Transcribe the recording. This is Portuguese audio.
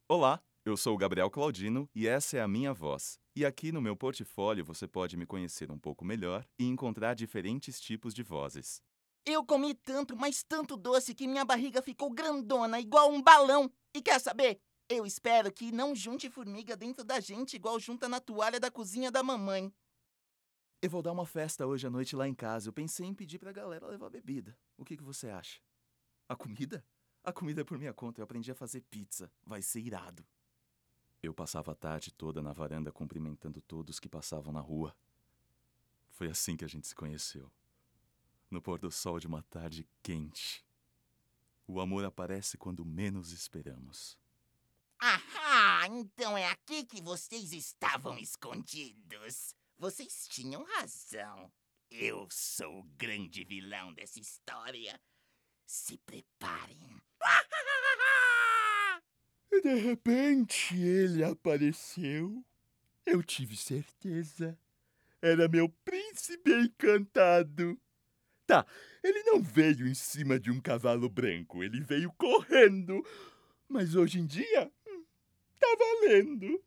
Olá, eu sou o Gabriel Claudino e essa é a minha voz. E aqui no meu portfólio você pode me conhecer um pouco melhor e encontrar diferentes tipos de vozes. Eu comi tanto, mas tanto doce que minha barriga ficou grandona, igual um balão. E quer saber? Eu espero que não junte formiga dentro da gente igual junta na toalha da cozinha da mamãe. Eu vou dar uma festa hoje à noite lá em casa. Eu pensei em pedir pra galera levar bebida. O que você acha? A comida? A comida é por minha conta. Eu aprendi a fazer pizza. Vai ser irado. Eu passava a tarde toda na varanda cumprimentando todos que passavam na rua. Foi assim que a gente se conheceu. No pôr do sol de uma tarde quente. O amor aparece quando menos esperamos. Ahá! Então é aqui que vocês estavam escondidos. Vocês tinham razão. Eu sou o grande vilão dessa história. Se preparem. De repente ele apareceu. Eu tive certeza. Era meu príncipe encantado. Tá, ele não veio em cima de um cavalo branco, ele veio correndo. Mas hoje em dia, tá valendo.